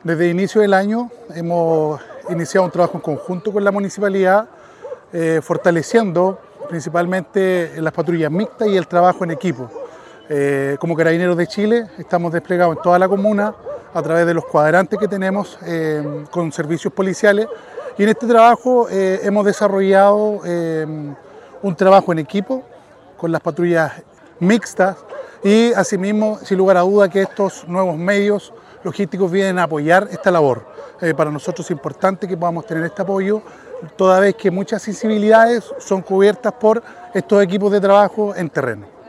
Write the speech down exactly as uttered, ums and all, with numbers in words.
Desde el inicio del año hemos iniciado un trabajo en conjunto con la municipalidad, eh, fortaleciendo principalmente las patrullas mixtas y el trabajo en equipo. Eh, como Carabineros de Chile estamos desplegados en toda la comuna a través de los cuadrantes que tenemos eh, con servicios policiales, y en este trabajo eh, hemos desarrollado eh, un trabajo en equipo con las patrullas mixtas, y asimismo, sin lugar a duda, que estos nuevos medios logísticos vienen a apoyar esta labor. Eh, para nosotros es importante que podamos tener este apoyo, toda vez que muchas sensibilidades son cubiertas por estos equipos de trabajo en terreno.